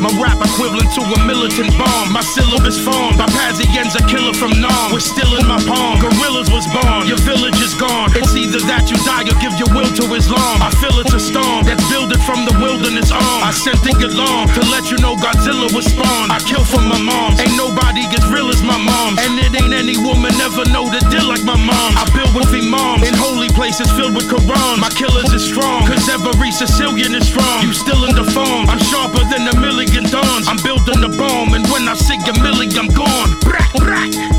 My rap equivalent to a militant bomb. My syllabus formed by Pazien's a killer from Nam. We're still in my palm. Gorillas was born. Your village is gone. It's either that you die or give your will to Islam. I feel it's a storm that's builded from the wilderness arm. I sent the alarm to let you know Godzilla was spawned. I kill for my mom. Ain't nobody as real as my mom. And it ain't any woman ever know the deal like my mom. I build with imams in holy places filled with Qurans. My killers is strong, cause every Sicilian is strong. You still in the phone. I'm sharper than a million dawns. I'm building the bomb, and when I see a million, I'm gone. Brak, brak.